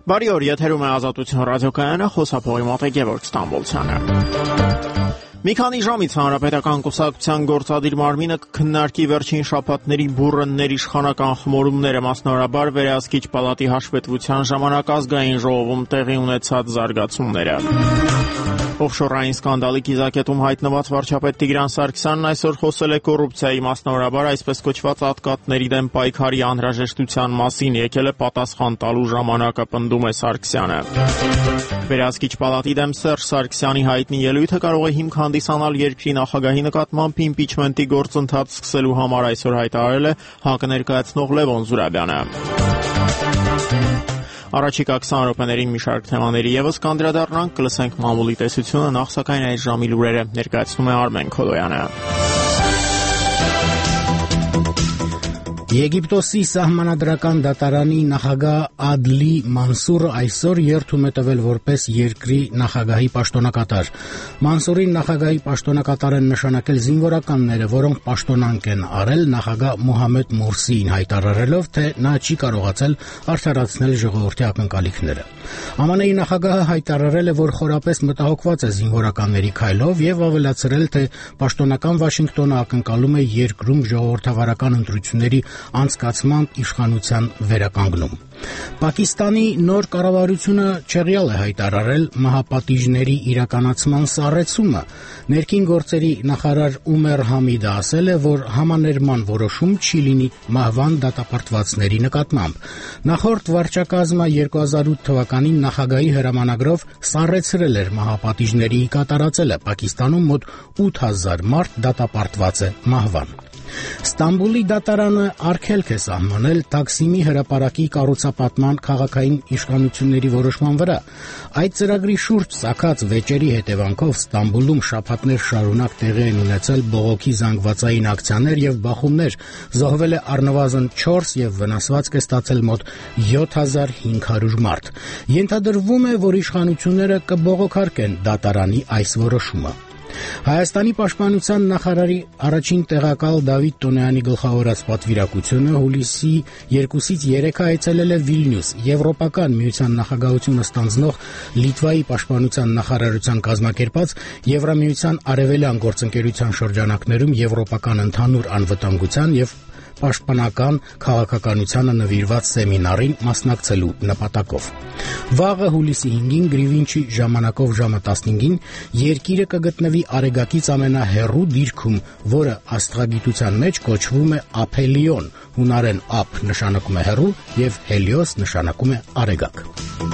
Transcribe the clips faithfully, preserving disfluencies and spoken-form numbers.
Բարի օր, եթերում է Ազատություն ռադիոկայանը, խոսափողի մոտ է Գևորգ Ստամբոլցյանը։ Մի քանի ժամից Հանրապետական կուսակցության գործադիր մարմինը կքննարկի վերջին շաբաթների բուռն ներիշխանական խմորումները, մասնավորաբար վերահսկիչ պալատի հաշվետվության ժամանակ ազգային ժողովում տեղի ունեցած զարգացումները։ Օֆշորային սկանդալի կիզակետում հայտնված վարչապետ Տիգրան Սարգսյանն այսօր խոսել է կոռուպցիայի, մասնավորաբար այսպես կոչված ատկատների դեմ պայքարի անհրաժեշտության մասին, եկել է պատասխան տալու ժամանակը, պնդում է Սարգսյանը։ Վերահսկիչ պալատի դեմ Սերժ Սարգսյանի հայտնի ելույթը կարող է հիմք հանդիսանալ երկրի նախագահի նկատմամբ իմպիչմենտի գործընթաց սկսելու համար, այսօր հայտարարել է ՀԱԿ ներկայացնող Լևոն Զուրաբյանը։ Առաջիկա քսան րոպեներին մի շարք թեմաների ևս կանդրադառնանք, կլսենք մամուլի տեսությունը, նախ սակայն այս ժամի լուրերը ներկայացնում է Արմեն Քոլոյանը։ Եգիպտոսի սահմանադրական դատարանի նախագահ Ադլի Մանսուրը այսօր երթում է տվել որպես երկրի նախագահի պաշտոնակատար։ Մանսուրին նախագահի պաշտոնակատար են նշանակել զինվորականները, որոնք պաշտոնանկ են արել նախագահ Մոհամեդ Մուրսիին, հայտարարելով, թե նա չի կարողացել արդարացնել ժողովրդի ակնկալիքները։ ԱՄՆ-ի նախագահը հայտարարել է, որ խորապես մտահոգված է զինվորականների քայլով եւ ավելացրել, թե պաշտոնական Վաշինգտոնը ակնկալում է երկրում ժողովրդավարական ընտրությունների անցկացմամբ իշխանության վերականգնում։ Պակիստանի նոր կառավարությունը չեղյալ է հայտարարել մահապատիժների իրականացման սառեցումը։ Ներքին գործերի նախարար Ումեր Համիդը ասել է, որ համաներման որոշում չի լինի մահվան դատապարտվածների նկատմամբ։ Նախորդ վարչակազմը երկու հազար ութ թվականին նախագահի հրամանագրով սառեցրել էր մահապատիժների կատարածելը։ Պակիստանում մոտ ութ հազար մարդ դատապարտված է մահվան։ Ստամբուլի դատարանը արգելք է սահմանել Թաքսիմի հրապարակի կառուցապատման քաղաքային իշխանությունների որոշման վրա։ Այդ ծրագրի շուրջ ծագած վեճերի հետևանքով Ստամբուլում շաբաթներ շարունակ տեղի են ունեցել բողոքի զանգվածային ակցիաներ եւ բախումներ, զոհվել է առնվազն չորս եւ վնասված է ստացել մոտ յոթ հազար հինգ հարյուր մարդ։ Ենթադրվում է, որ իշխանությունները կբողոքարկեն դատարանի այս որոշումը։ Հայաստանի պաշտպանության նախարարի առաջին տեղակալ Դավիթ Տոնոյանի գլխավորած պատվիրակությունը հուլիսի երկուսից երեքը այցելել է Վիլնյուս, Եվրոպական միության նախագահությունը ստանձնող Լիտվայի պաշտպանության նախարարության կազմակերպած Եվրամիության արևելյան գործընկերության շրջանակներում եվրոպական ընդհանուր անվտանգության եւ պաշտպանական քաղաքականությանը նվիրված սեմինարին մասնակցելու նպատակով։ Վաղը հուլիսի հինգին Գրիվինչի ժամանակով ժամը տասնհինգին երկիրը կգտնվի Արեգակից ամենահեռու դիրքում, որը աստղագիտության մեջ կոչվում է Ափելիոն, հունարեն ափ նշանակում է հեռու եւ հելիոս նշանակում է արեգակ։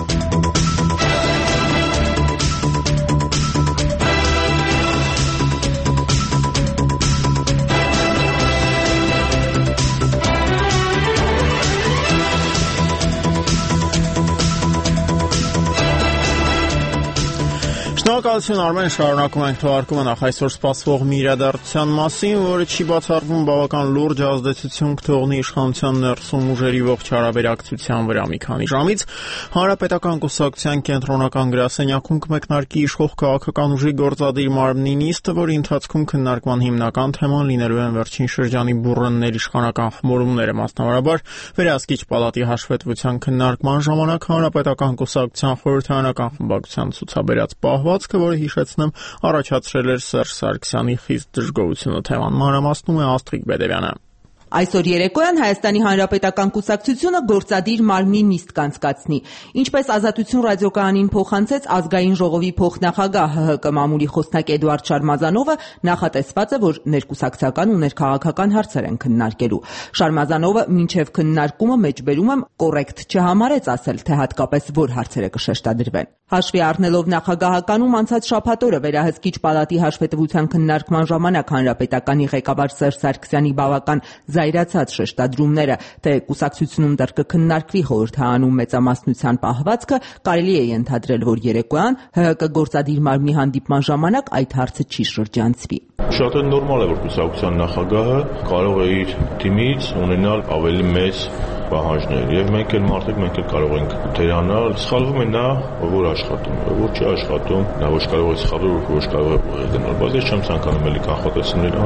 Շնորհակալություն Արմեն, շարունակում ենք թողարկումը նախ այսօր սպասվող մի իրադարձության մասին, որը չի բացառվում բավական լուրջ ազդեցություն կթողնի իշխանության ներսում ուժերի ողջ հարաբերակցության վրա։ Մի քանի ժամից Հանրապետական կուսակցության կենտրոնական գրասենյակում կմեկնարկի իշխող քաղաքական ուժի գործադիր մարմնի նիստը, որի ընթացքում քննարկման հիմնական թեման լինելու են վերջին շրջանի բուռն ներիշխանական խմորումները, մասնավորաբար վերահսկիչ պալատի հաշվետվության քննարկման ժամանակ Հանրապետական կուսակցության խորհրդարանական խմբակցության ցուցաբերած պահվածքը, որը հիշեցնեմ առաջացրել էր Սերժ Սարգսյանի խիստ դժգոհությունը։ Թեման մանրամասնում է Աստղիկ Բեդևյանը։ Այսօր երեկոյան Հայաստանի Հանրապետական կուսակցությունը գործադիր մարմնի նիստ կանցկացնի։ Ինչպես Ազատություն ռադիոկայանին փոխանցեց ազգային ժողովի փոխնախագահ ՀՀԿ մամուլի խոսնակ Էդուարդ Շարմազանովը, նախատեսված է, որ ներկուսակցական ու ներքաղաքական հարցեր են քննարկելու։ Շարմազանովը մինչև քննարկումը մեջբերում եմ կոռեկտ չհամարեց ասել, թե հատկապես որ հարցերը կշեշտադրվեն։ Հաշվի առնելով նախագահականում անցած շաբաթօրը վերահսկիչ պալատի հաշվետվության քննարկման ժամանակ հանրապետականի ղեկավար Սերժ Սարգսյանի բավական զայրացած շեշտադրումները, թե կուսակցությունում դեռ կքննարկվի խորհրդարանում մեծամասնության պահվածքը, կարելի է ենթադրել, որ երեկոյան ՀՀԿ գործադիր մարմնի հանդիպման ժամանակ այդ հարցը չի շրջանցվի։ Շատ է նորմալ է, որ կուսակցության նախագահը կարող է իր թիմից ունենալ ավելի մեծ պահանջներ, եւ մենք էլ մարդիկ մենք էլ կարող ենք դերանալ։ Սխալվում է նա, որ աշխատում է, որ չի աշխատում, նա ոչ կարող է սխալվել, ոչ կարող է գնալ, բայց ես չեմ ցանկանում էլի կանխատեսումներ անեմ։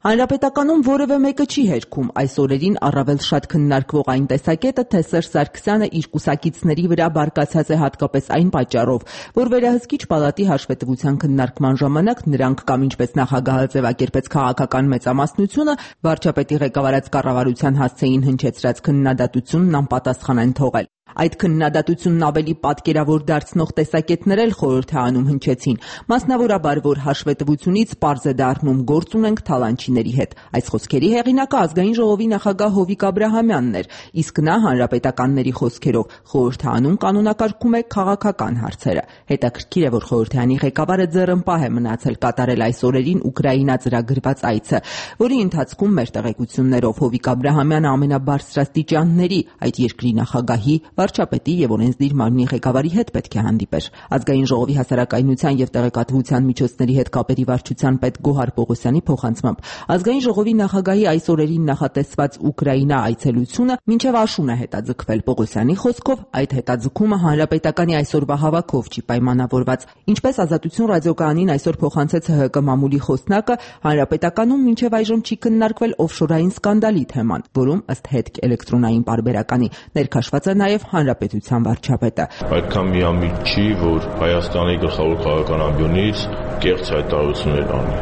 Հանրապետականում որևէ մեկը չի հերքում այս օրերին առավել շատ քննարկվող այն տեսակետը, թե Սերժ Սարգսյանը իր կուսակիցների վրա բարկացած է հատկապես այն պատճառով, որ վերահսկիչ պալատի հաշվետվության քննարկման ժամանակ նրանք կամ ինչպես նախագահը ձևակերպեց քաղաքական մեծամասնությունը վարչապետի ղեկավարած կառավարության հասցեին հնչեցրած քննադատությունն անպատասխան են թողել։ Այդ քննադատությունն ավելի պատկերավոր դարձնող տեսակետներ էլ խորհուրդ է անում հնչեցին, մասնավորաբար, որ հաշվետվությունից պարզ է դառնում գործ ունենք թալանչիների հետ։ Այս խոսքերի հեղինակը Ազգային ժողովի նախագահ Հովիկ Աբրահամյանն էր, իսկ նա հանրապետականների խոսքերով խորհուրդ է անում կանոնակարգում է քաղաքական հարցերը։ Հետաքրքիր է, որ խորհրդարանի ղեկավարը ձեռնպահ է մնացել կատարել այս օրերին Ուկրաինա ծրագրված այցը, որի ընթացքում մեր տեղեկություններով Հովիկ Աբրահամյանը ամենաբարձրաստիճանների այդ երկրի նախագահի, վարչապետի եւ օրենսդիր մարմնի ղեկավարի հետ պետք է հանդիպեր։ Ազգային ժողովի հասարակայնության եւ տեղեկատվության միջոցների հետ կապերի վարչության պետ Գոհար Պողոսյանի փոխանցմամբ Ազգային ժողովի նախագահի այս օրերին նախատեսված Ուկրաինա այցելությունը մինչեւ աշուն է հետաձգվել։ Պողոսյանի խոսքով այդ հետաձգումը հանրապետականի այսօրվա հավաքով չի պայմանավորված։ Ինչպես Ազատություն ռադիոկայանին այսօր փոխանցեց ՀՀԿ մամուլի խոսնակը, հանրապետականում մինչեւ այժմ չի քննարկվել օֆշորային սկանդալի թեման, որում ըստ հետք էլեկտրոնային պարբերականի ներքաշված է նաեւ հանրապետության վարչապետը։ Այդքան միամիտ չի, որ Հայաստանի գլխավոր քաղաքական ամբիոնից կեղծ հայտարարություններ անի։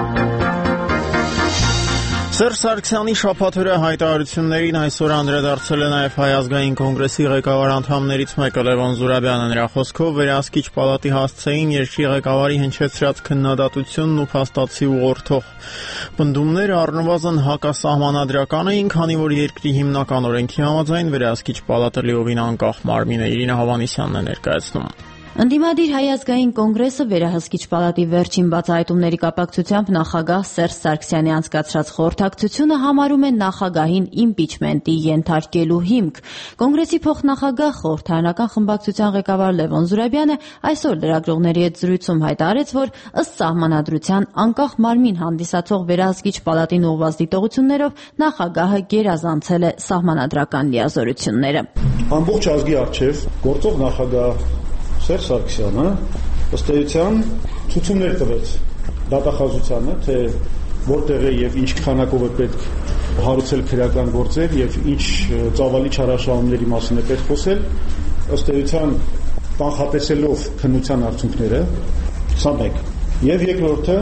Սերժ Սարգսյանի շաբաթօրյա հայտարարություններին այսօր անդրադարձել է նաև Հայ ազգային կոնգրեսի ղեկավար անդամներից մեկը Լևոն Զուրաբյանը։ Նրա խոսքով վերահսկիչ պալատի հասցեին երկրի ղեկավարի հնչեցրած քննադատությունն ու փաստացի ուղղորդող պնդումները առնվազն հակասահմանադրական էին, քանի որ երկրի հիմնական օրենքի համաձայն վերահսկիչ պալատը լիովին անկախ մարմին է։ Իրինա Հովհաննիսյանն է ներկայացնում։ Ընդդիմադիր Հայ ազգային կոնգրեսը վերահսկիչ պալատի վերջին բացահայտումների կապակցությամբ նախագահ Սերժ Սարգսյանի անցկացրած խորհրդակցությունը համարում է նախագահին իմպիչմենտի ենթարկելու հիմք։ Կոնգրեսի փոխնախագահ խորհրդարանական խմբակցության ղեկավար Լևոն Զուրաբյանը այսօր լրագրողների հետ զրույցում հայտարարեց, որ ըստ սահմանադրության անկախ մարմին հանդիսացող վերահսկիչ պալատին ուղղված դիտողություններով նախագահը գերազանցել է սահմանադրական լիազորությունները։ Ամբողջ ազգի առջև գործող նախագահ Սերժ Սարգսյանը ըստ էության ցուցումներ տվեց դատախազությանը, թե որտեղ է եւ ինչ քանակով է պետք հարուցել քրեական գործեր եւ ինչ ծավալի չարաշահումների մասին է պետք խոսել, ըստ էության կանխատեսելով քննության արդյունքները, սա մեկ։ Եվ երկրորդը,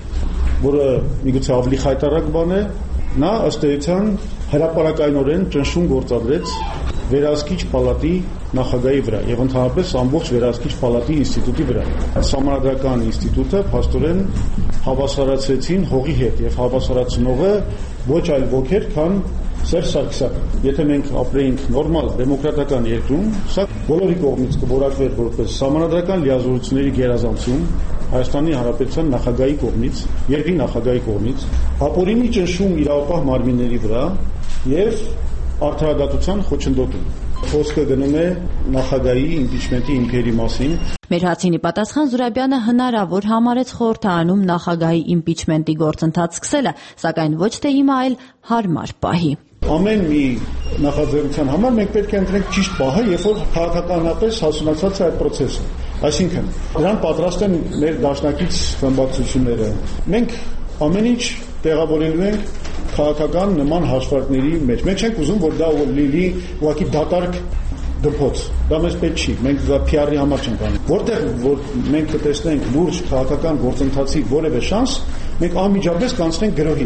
որը միգուցե ավելի խայտարակ բան է, նա ըստ էության հրապարակայնորեն ճնշում գործադրեց վերահսկիչ պալատի նախագահի վրա եւ ընդհանրապես ամբողջ վերահսկիչ պալատի ինստիտուտի վրա։ Սահմանադրական ինստիտուտը փաստորեն հավասարացրեցին հողի հետ եւ հավասարացնողը ոչ այլ ոք էր, քան Սերժ Սարգսյանը։ Եթե մենք ապրեինք նորմալ դեմոկրատական երկրում, սա բոլորի կողմից կորակվեր որպես սահմանադրական լիազորությունների գերազանցում Հայաստանի Հանրապետության նախագահի կողմից, երկրի նախագահի կողմից, ապօրինի ճնշում իրավապահ մարմինների վրա եւ արդարադատության խոչընդոտում։ Խոսքը գնում է նախագահի իմպիչմենտի հիմքերի մասին։ Մեր հարցին ի պատասխան Զուրաբյանը հնարավոր համարեց խորհրդարանում նախագահի իմպիչմենտի գործընթաց սկսելը, սակայն ոչ թե հիմա, այլ հարմար պահի։ Ամեն մի նախաձեռնության համար մենք պետք է ընտրենք ճիշտ պահը, երբ որ քաղաքականապես հասունացած է այդ process-ը։ Այսինքն, դրան պատրաստ են մեր դաշնակից խմբակցությունները։ Մենք ամեն ինչ տեղավորելու ենք քաղաքական նման հաշվարկների մեջ։ Մենք չենք ուզում, որ դա լինի ուղղակի դատարկ դպոց։ Դա մեզ պետք չի։ Մենք դա P R-ի համար չենք անում։ Որտեղ որ մենք կտեսնենք լուրջ քաղաքական գործընթացի որևէ շանս, մենք անմիջապես կանցնենք գրոհի։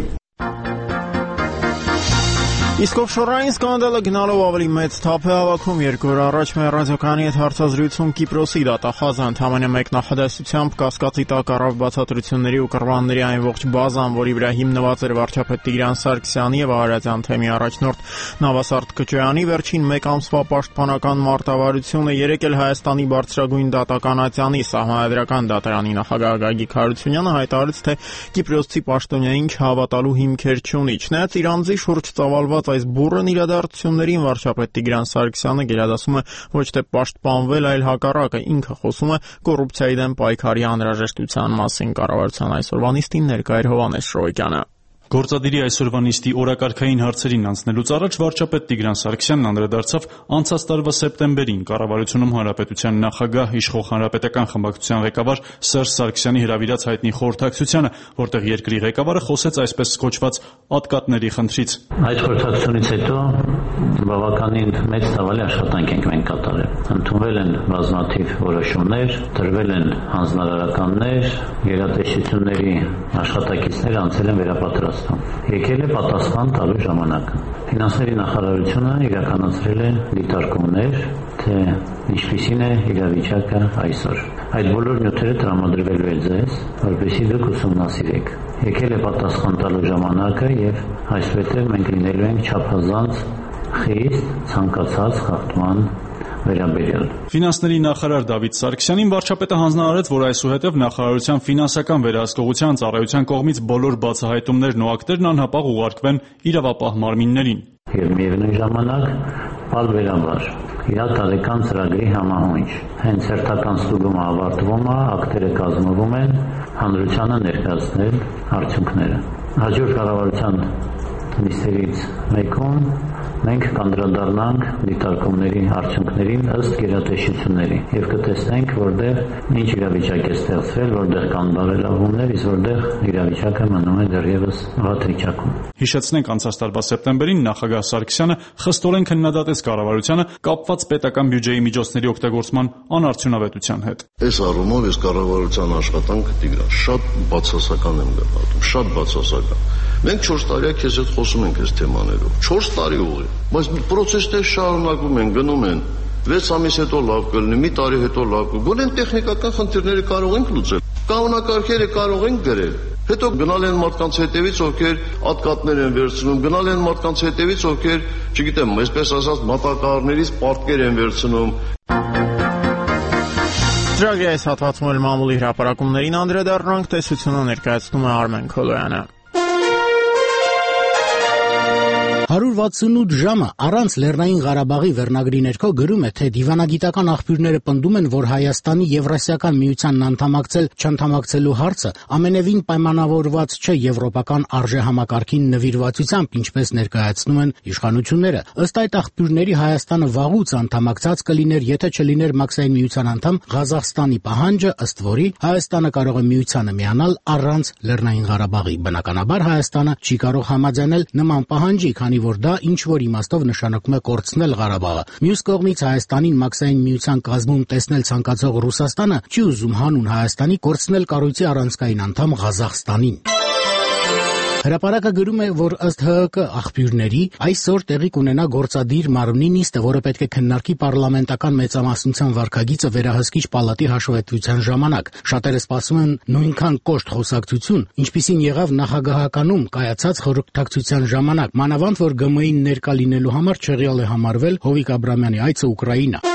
Իսկ օֆշորային սկանդալը գնալով ավելի մեծ թափ է հավաքում։ Երկու օր առաջ մեր ռադիոկայանի հետ հարցազրույցում Կիպրոսի դատախազը ընդհանրապես մեկ նախադասությամբ կասկածի տակ առավ բացատրությունների ու կռվանների այն ողջ բազան, որի վրա հիմնված էր վարչապետ Տիգրան Սարգսյանի եւ Արարատյան թեմի առաջնորդ Նավասարդ Քոչարյանի վերջին մեկ ամսվա պաշտպանական մարտավարությունը։ Երեկ էլ Հայաստանի բարձրագույն դատական ատյանի սահմանադրական դատարանի նախագահ Գագիկ Հարությունյանը հայտարարեց, թե Կիպրոսցի պաշտոնյային չհավատալու հիմքեր չունի։ Չնայած իր անձի շուրջ ծավալված այս բուռն իրադարձություններին վարչապետ Տիգրան Սարգսյանը գերադասում է ոչ թե պաշտպանվել, այլ հակառակը։ Ինքը խոսում է կոռուպցիայի դեմ պայքարի անհրաժեշտության մասին։ Կառավարության այսօրվա նիստին ներկա էր Հովհաննես Շռոյկյանը։ Գործադիրի այսօրվա նիստի օրակարգային հարցերին անցնելուց առաջ վարչապետ Տիգրան Սարգսյանն անդրադարձավ անցած տարվա սեպտեմբերին կառավարությունում հանրապետության նախագահ, իշխող հանրապետական խմբակցության ղեկավար Սերժ Սարգսյանի հրավիրած հայտնի խորհրդակցությանը, որտեղ երկրի ղեկավարը խոսեց այսպես կոչված ատկատների խնդրից։ Այդ խորհրդակցությունից հետո բավականին մեծ ծավալի աշխատանք ենք մենք կատարել։ Ընդունվել են բազմաթիվ որոշումներ, տրվել են հանձնարարականներ, գերատեսչությունների աշխատակիցներ անցել են վերապատրաստում։ Եկել է պատասխան տալու ժամանակը։ Ֆինանսների նախարարությունը իրականացրել է դիտարկումներ, թե ինչպիսին է իրավիճակը այսօր։ Այդ բոլոր նյութերը տրամադրվելու է ձեզ, որպեսզի դուք ուսումնասիրեք։ Եկել է պատասխան տալու ժամանակը եւ այսպետև մենք լինելու ենք չափազանց խիստ ցանկացած խախտման վերաբերյալ։ Ֆինանսների նախարար Դավիթ Սարգսյանին վարչապետը հանձնարարեց, որ այսուհետև նախարարության ֆինանսական վերահսկողության ծառայության կողմից բոլոր բացահայտումներն ու ակտերն անհապաղ ուղարկվեն իրավապահ մարմիններին։ Եվ միևնույն ժամանակ պարբերաբար իր տարեկան ծրագրի համահունչ հենց հերթական ստուգումը ավարտվում է, ակտերը կազմվում են, հանրությանը ներկայացնել արդյունքները։ Հաջորդ կառավարության նիստերից մեկում մենք կանդրադառնանք դիտարկումների արդյունքներին ըստ գերատեսչությունների եւ կտեսնենք, որտեղ ինչ իրավիճակ է ստեղծվել, որտեղ կան բարելավումներ, իսկ որտեղ իրավիճակը մնում է դեռևս վատ վիճակում։ Հիշեցնենք, անցած տարվա սեպտեմբերին նախագահ Սարգսյանը խստորեն քննադատեց կառավարությանը կապված պետական բյուջեի միջոցների օգտագործման անարդյունավետության հետ։ Այս առումով ես կառավարության աշխատանքը Տիգրան շատ բացասական եմ գնահատում, շատ բացասական։ Մենք չորս տարի քեզ հետ խոսում ենք այս թեմաներով։ չորս տարի ուղի, բայց պրոցեսներ շարունակվում են, գնում են։ վեց ամիս հետո լավ կլինի, մի տարի հետո լավ կլինի։ Գոնե տեխնիկական խնդիրները կարող ենք լուծել։ Կանոնակարգերը կարող ենք գրել։ Հետո գնալ են մարդկանց հետևից, ովքեր ատկատներ են վերցնում, գնալ են մարդկանց հետևից, ովքեր, չգիտեմ, այսպես ասած, մատակարարներից պարտքեր են վերցնում։ Ծրագրի այս հատվածում էլ մամուլի հրապարակումներին անդրադառնանք, տեսությունը ներկայացնում է Արմեն Քոլոյանը։ հարյուր վաթսունութ ժամը առանց Լեռնային Ղարաբաղի վերնագրի ներքո գրում է, թե դիվանագիտական աղբյուրները պնդում են, որ Հայաստանի Եվրասիական միությանն անդամակցել չանդամակցելու հարցը ամենևին պայմանավորված չէ եվրոպական արժեհամակարգին նվիրվածությամբ, ինչպես ներկայացնում են իշխանությունները։ Ըստ այդ աղբյուրների Հայաստանը վաղուց անդամակցած կլիներ, եթե չլիներ Մաքսային միության անդամ Ղազախստանի պահանջը, ըստ որի Հայաստանը կարող է միությանը միանալ առանց Լեռնային Ղարաբաղի։ Բնականաբար Հայաստանը չի կարող համաձայնել նման պահանջի, քանի որ դա ինչ-որ իմաստով նշանակում է կորցնել Ղարաբաղը։ Մյուս կողմից Հայաստանին Մաքսային միության կազմում տեսնել ցանկացող Ռուսաստանը չի ուզում հանուն Հայաստանի կորցնել կառույցի առանցքային անդամ Ղազախստանին։ Հրապարակը գրում է, որ ըստ Հ Հ Կ աղբյուրների այսօր տեղի կունենա գործադիր մարմնի նիստը, որը պետք է քննարկի պարլամենտական մեծամասնության վարքագիծը վերահսկիչ պալատի հաշվետվության ժամանակ։ Շատերը սպասում են նույնքան կոշտ խոսակցություն, ինչպիսին եղավ նախագահականում կայացած խորհրդակցության ժամանակ, մանավանդ որ Գ Մ Ին ներկա լինելու համար չեղյալ է համարվել Հովիկ Աբրամյանի այցը Ուկրաինա։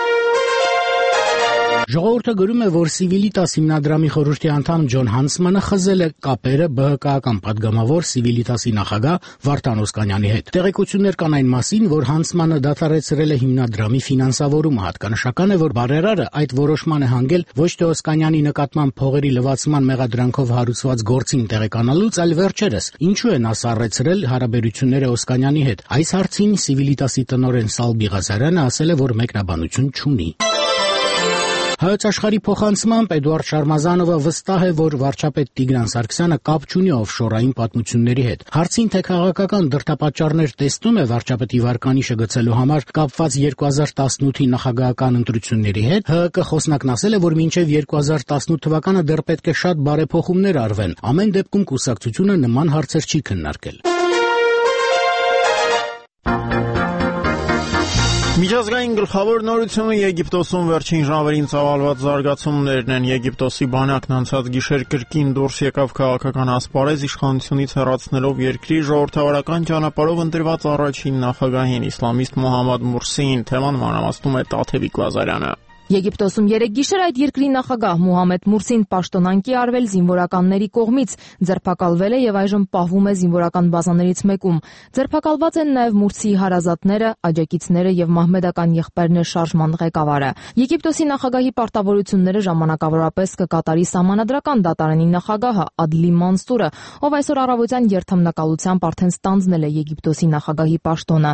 Ժողովուրդը գրում է, որ Civitas հիմնադրամի խորհրդի անդամ Ջոն Հանսմանը խզել է կապերը Բ Հ Կ-ական պատգամավոր Civitas-ի նախագահ Վարդան Օսկանյանի հետ։ Տեղեկություններ կան այն մասին, որ Հանսմանը դադարեցրել է հիմնադրամի ֆինանսավորումը։ Հատկանշական է, որ բարերարը այդ որոշման է հանգել ոչ թե Օսկանյանի նկատմամբ փողերի լվացման մեղադրանքով հարուցված գործին տեղեկանալուց, այլ վերջերս ինչու է նա սառեցրել հարաբերությունները Օսկանյանի հետ։ Այս հարցին Civitas-ի տնօրեն Սալբի Ղազարյանը ասել է, որ մեկնաբանություն չունի։ Հայոց աշխարհի փոխանցմամբ Էդուարդ Շարմազանովը վստահ է, որ վարչապետ Տիգրան Սարգսյանը կապ չունի օֆշորային պատմությունների հետ։ Հարցին, թե քաղաքական դրդապատճառներ տեսնում է վարչապետի վարկանիշը գցելու համար կապված երկու հազար տասնութի նախագահական ընտրությունների հետ, Հ Հ Կ խոսնակն ասել է, որ մինչև երկու հազար տասնութ թվականը դեռ պետք է շատ բարեփոխումներ արվեն։ Ամեն դեպքում կուսակցությունը նման հարցեր չի քննարկել։ Միջազգային գլխավոր նորությունը Եգիպտոսում վերջին ժամերին ծավալված զարգացումներն են։ Եգիպտոսի բանակն անցած գիշեր կրկին դուրս եկավ քաղաքական ասպարեզ, իշխանությունից հեռացնելով երկրի ժողովրդավարական ճանապարհով ընտրված առաջին նախագահին իսլամիստ Մոհամմադ Մուրսիին։ Թեման մանրամասնում է Տաթևիկ Ղազարյանը։ Եգիպտոսում երեկ գիշեր այդ երկրի նախագահ Մուհամեդ Մուրսին պաշտոնանկի արվել զինվորականների կողմից, ձերբակալվել է եւ այժմ պահվում է զինվորական բազաներից մեկում։ Ձերբակալված են նաեւ Մուրսիի հարազատները, աջակիցները եւ մահմեդական եղբայրներ շարժման ղեկավարը։ Եգիպտոսի նախագահի պարտավորությունները ժամանակավորապես կկատարի սահմանադրական դատարանի նախագահը Ադլի Մանսուրը, ով այսօր առավոտյան երթմնակալությամբ արդեն ստանձնել է Եգիպտոսի նախագահի պաշտոնը։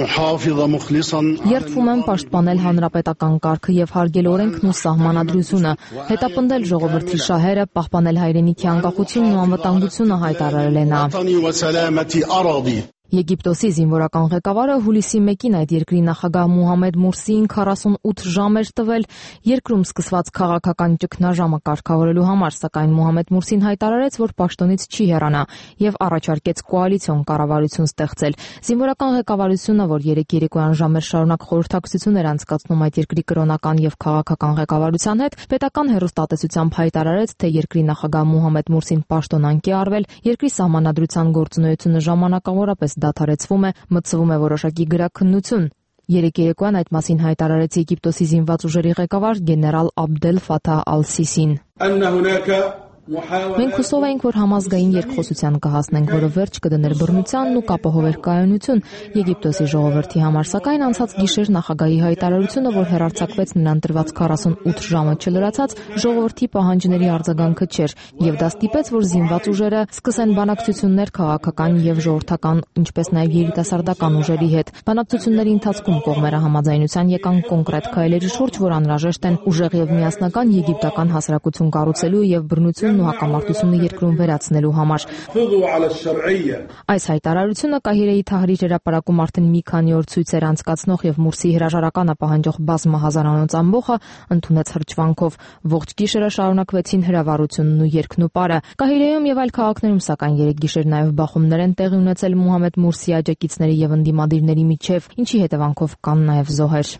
Երդվում եմ պաշտպանել հանրապետական կարգը եւ հարգել օրենքն ու սահմանադրությունը, հետապնդել ժողովրդի շահերը, պահպանել հայրենիքի անկախությունն ու անվտանգությունը, հայտարարել է նա։ Եգիպտոսի զինվորական ղեկավարը հուլիսի մեկին այդ երկրի նախագահ Մուհամեդ Մուրսիին քառասունութ ժամ էր տվել երկրում սկսված քաղաքական ճգնաժամը կարգավորելու համար, սակայն Մուհամեդ Մուրսին հայտարարեց, որ պաշտոնից չի հեռանա եւ առաջարկեց կոալիցիոն կառավարություն ստեղծել։ Զինվորական ղեկավարությունը, որ երեք երեկոյան ժամեր շարունակ խորհրդակցություն էր անցկացնում այդ երկրի կրոնական եւ քաղաքական ղեկավարության հետ, պետական հեռուստատեսությամբ հայտարարեց, թե երկրի նախագահ Մուհամեդ Մուրսին պաշտոնանկի արվել, երկրի սահմանադրության գործունեությունը ժամանակավորապես դադարեցվում է, մտցվում է որոշակի գրաքննություն։ Երեք երեկոյան այդ մասին հայտարարեց Եգիպտոսի զինված ուժերի ղեկավար գեներալ Աբդել Ֆաթահ Ալ-Սիսին։ Մենք հուսով էինք, որ համազգային երկխոսության կհասնենք, որը վերջ կդներ բռնությանն ու կապահովեր կայունություն Եգիպտոսի ժողովրդի համար, սակայն անցած գիշեր նախագահի հայտարարությունը, որ հեռարձակվեց նրան տրված քառասունութ ժամը չլրացած, ժողովրդի պահանջների արձագանքը չէր, եւ դա ստիպեց, որ զինված ուժերը սկսեն բանակցություններ քաղաքական եւ ժողովրդական, ինչպես նաեւ երիտասարդական ուժերի հետ։ Բանակցությունների ընթացքում կողմերը համաձայնության եկան կոնկրետ քայլերի շուրջ, որ անհրաժեշտ են ուժեղ եւ միասնական եգիպտական հասարակություն կառուցելու եւ բռնություն ու հակամարտությունը երկրում վերացնելու համար։ Այս հայտարարությունը Կահիրեի Թահրիր հրապարակում արդեն մի քանի օր ցույցեր անցկացնող եւ Մուրսիի հրաժարականը պահանջող բազմահազարանոց ամբոխը ընդունեց հրճվանքով։ Ողջ գիշերը շարունակվեցին հրավառությունն ու երգն ու պարը։ Կահիրեում եւ այլ քաղաքներում սակայն երեք գիշեր նաեւ բախումներ են տեղի ունեցել Մուհամեդ Մուրսիի աջակիցների եւ ընդդիմադիրների միջև, ինչի հետևանքով կան նաեւ զոհեր։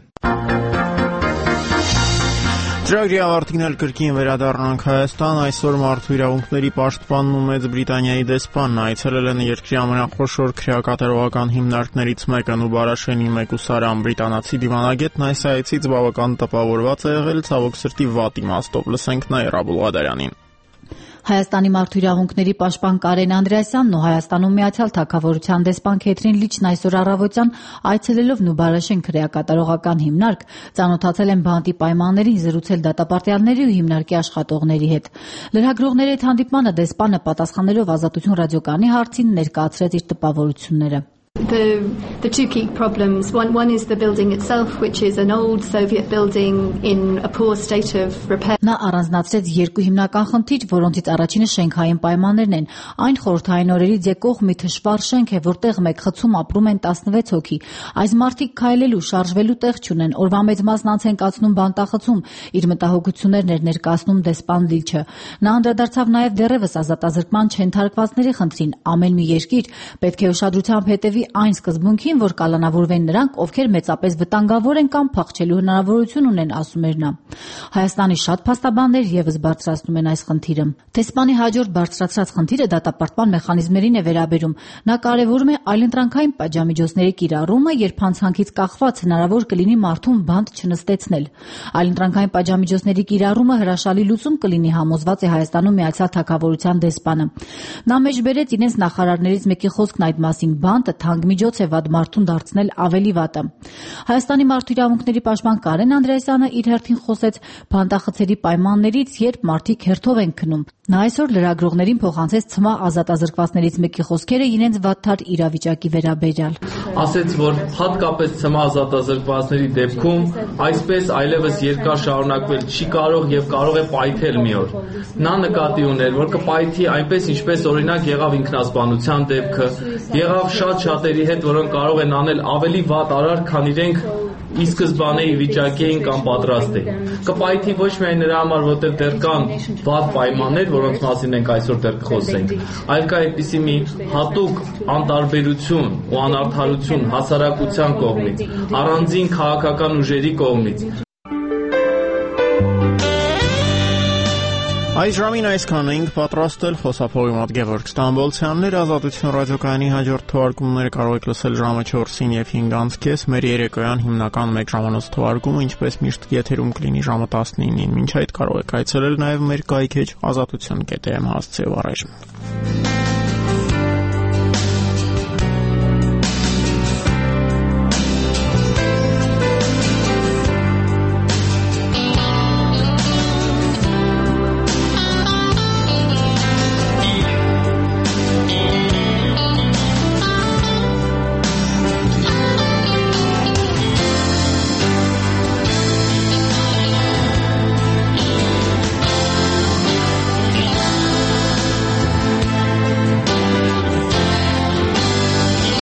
Ծրագրի ավարտին էլ կրկին վերադառնանք Հայաստան։ Այսօր մարդու իրավունքների պաշտպանն ու Մեծ Բրիտանիայի դեսպանն այցելել են երկրի ամենախոշոր քրեակատարողական հիմնարկներից մեկը Նուբարաշենի մեկուսարան։ Բրիտանացի դիվանագետն այս այցից բավական տպավորված է եղել, ցավոք սրտի վատ իմաստով։ Լսենք Նաիրա Բուլղադարյանին։ Հայաստանի մարդու իրավունքների պաշտպան Կարեն Անդրեասյանն ու Հայաստանում Միացյալ Թագավորության դեսպան Քեթրին Լիչն այսօր առավոտյան այցելելով Նուբարաշեն քրեակատարողական հիմնարկ ծանոթացել են բանտի պայմաններին, զրուցել դատապարտյալների ու հիմնարկի աշխատողների հետ։ Լրագրողների հետ հանդիպմանը դեսպանը պատասխանելով Ազատություն ռադիոկայանի հարցին ներկայացրեց իր տպավորությունները։ The, the two key problems. One, one is the building itself, which is an old Soviet building in a poor state of repair. Նա առանձնացրեց երկու հիմնական խնդիր, որոնցից առաջինը շենքային պայմաններն են։ Այն խորհրդային օրերից եկող մի թշվառ շենք է, որտեղ մեկ խցում ապրում են տասնվեց հոգի։ Այս մարդիկ քայլելու, շարժվելու տեղ չունեն, օրվա մեծ մասն անց են կացնում բանտախցում, իր մտահոգություններն էր ներկայացնում դեսպան Լիչը։ Նա անդրադարձավ նաև դեռևս ազատազրկման չընթարկվածների խնդրին։ Ամեն մի երկիր պետք է ուշադրությամբ հետևի այն սկզբունքին, որ կալանավորվեն նրանք, ովքեր մեծապես վտանգավոր են կամ փախչելու հնարավորություն ունեն, ասում էր նա։ Հայաստանի շատ փաստաբաններ եւս բարձրացնում են այս խնդիրը։ Դեսպանի հաջորդ բարձրացրած խնդիրը դատապարտման մեխանիզմերին է վերաբերում։ Նա կարևորում է այլընտրանքային պատժամիջոցների կիրառումը, երբ հանցանքից կախված հնարավոր կլինի մարդուն բանտ չնստեցնել։ Այլընտրանքային պատժամիջոցների կիրառումը հրաշալի լուծում կլինի, համոզված է Հայաստանում Միացյալ Թագավորության դեսպանը։ Նա մեջբերեց իրենց նախարարներից մեկի խոսքն այդ մասին՝ բանտը միջոց է վատ մարդուն դարձնել ավելի վատը։ Հայաստանի մարդու իրավունքների պաշտպան Կարեն Անդրեասյանը իր հերթին խոսեց բանտախցերի պայմաններից, երբ մարդիկ հերթով են քնում։ Նա այսօր լրագրողներին փոխանցեց ՑՄԱ ազատազրկվածներից մեկի խոսքերը իրենց վատթար իրավիճակի վերաբերյալ։ Ասեց, որ հատկապես ՑՄԱ ազատազրկվածների դեպքում այսպես այլևս երկար շարունակվել չի կարող եւ կարող է պայթել մի օր։ Նա նկատի ուներ, որ կպայթի այնպես, ինչպես օրինակ եղավ ինքնասպանության դեպքը, եղավ շատ շատերի հետ, որոնք կարող են անել ավելի վատ արար, քան իրենք ի սկզբանե ի վիճակի էին կամ պատրաստ էին։ Կպայթի ոչ միայն նրա համար, որտեղ դեռ կան վատ պայմաններ, որոնց մասին մենք այսօր դեռ կխոսենք, այլ կա այդպիսի մի հատուկ անտարբերություն ու անարդարություն հասարակության կողմից, առանձին քաղաքական ուժերի կողմից։ Այս ժամին այսքան էինք պատրաստել, խոսափողի մոտ Գևորգ Ստամբոլցյանն էր, Ազատություն ռադիոկայանի հաջորդ թողարկումները կարող եք լսել ժամը չորսին եւ հինգից կես, մեր երեկոյան հիմնական մեկ ժամանոց թողարկումը, ինչպես միշտ եթերում կլինի ժամը տասնինին։ Մինչ այդ կարող եք այցելել նաեւ մեր կայքեջ ազատություն կետ էմ հասցեով առայժմ։